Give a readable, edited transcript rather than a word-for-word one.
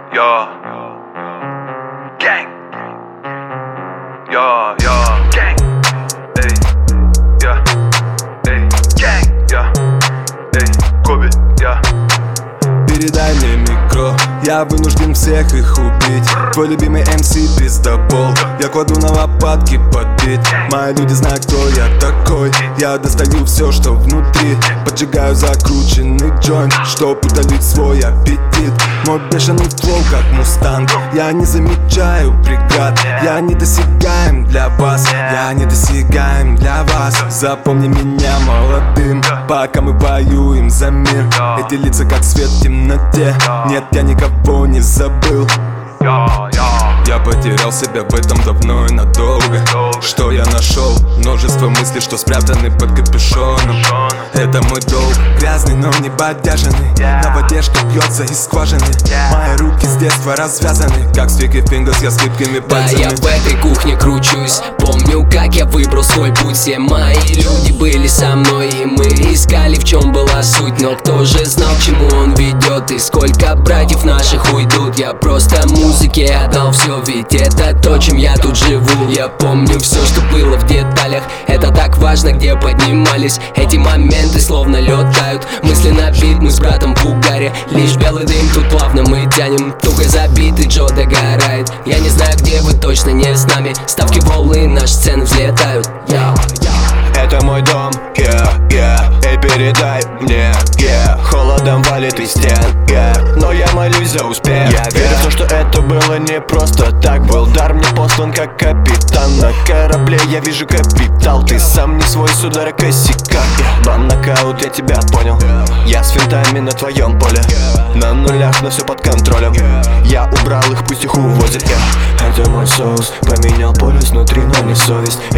Yo, gang. Yo, gang. Эй, я, эй, gang, я, эй, Коби, я. Передай мне микро, я вынужден всех их убить. Твой любимый МС пиздобол, я кладу на лопатки под бит. Мои люди знают, кто я такой. Я достаю все, что внутри, поджигаю закрученный джойнт, чтоб утолить свой аппетит. Мой бешеный флоу как мустанг, я не замечаю преград. Я недосягаем для вас, я недосягаем для вас. Запомни меня молодым, пока мы воюем за мир. Эти лица как свет в темноте, нет, я никого не забыл. Я потерял себя в этом давно и надолго. Что я нашел? Множество мыслей, что спрятаны под капюшоном. Это мой долг, грязный, но не бодяженный. На воде, что бьется из скважины. Мои руки с детства развязаны, как Sticky Fingers, я с липкими пальцами. Да, я в этой кухне кручусь. Помню, как я выбрал свой путь. Все мои люди были со мной, и мы искали, в чем была суть. Но кто же знал, к чему он ведет, и сколько братьев наших уйдут. Я просто музыке отдал все, ведь это то, чем я тут живу. Я помню все, что было в деталях. Это так важно, где поднимались. Эти моменты словно лед тают. Мысли на бит, мы с братом в угаре. Лишь белый дым, тут плавно мы тянем. Туго забитый Джо догорает. Я не знаю, где вы, точно не с нами. Ставки волны, наши цены взлетают. Это мой дом, эй, передай мне, холодом валит из стен, но я молюсь за успех. Я верю в то, что это было не просто так. Был дар мне послан как капитан. На корабле я вижу капитал. Ты сам не свой с удара косяка. Бам, нокаут, я тебя понял. Я с финтами на твоем поле. На нулях, но все под контролем. Я убрал их, пусть их увозят. Это мой соус, поменял полюс внутри, но не совесть.